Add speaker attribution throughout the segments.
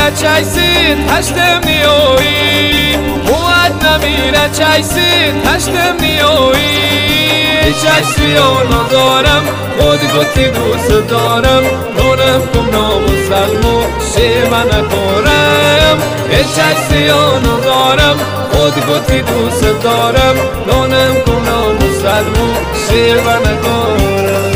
Speaker 1: چایسید هشتم نیوی مواد نمیره چایسید هشتم نیوی چایسی آنو دارم خود گوتی دوست دارم نونم کم نامسلمو شیمه نکارم چایسی آنو دارم خود گوتی دوست دارم نونم کم نامسلمو شیمه نکارم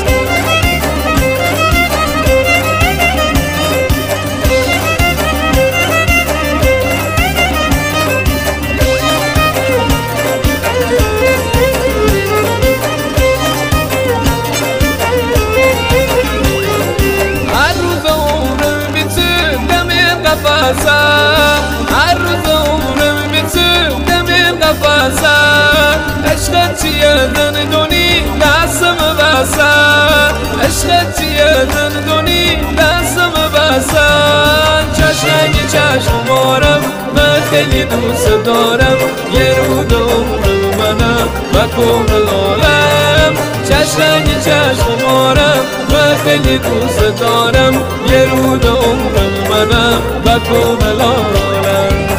Speaker 1: هر روز عمرم میتون دمیم قفصه عشقت چیه دندونی دستم بسه عشقت چیه دندونی دستم بسه چشمگی چشمارم من خیلی دوست دارم یه رو عمرم منم و کامل عالم چشمگی چشمارم من خیلی دوست دارم یه رو عمرم منم و کامل عالم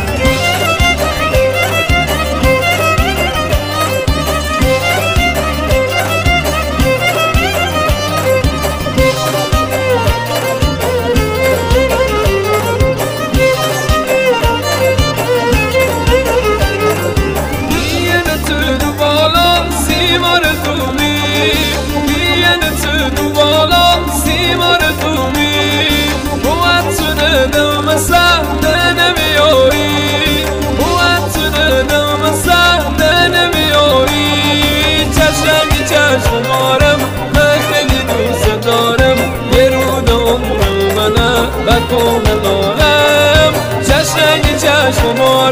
Speaker 1: چشمارم من خیلی دوست دارم یه رو عمرم منم و کامل عالم چشمگی چشمارم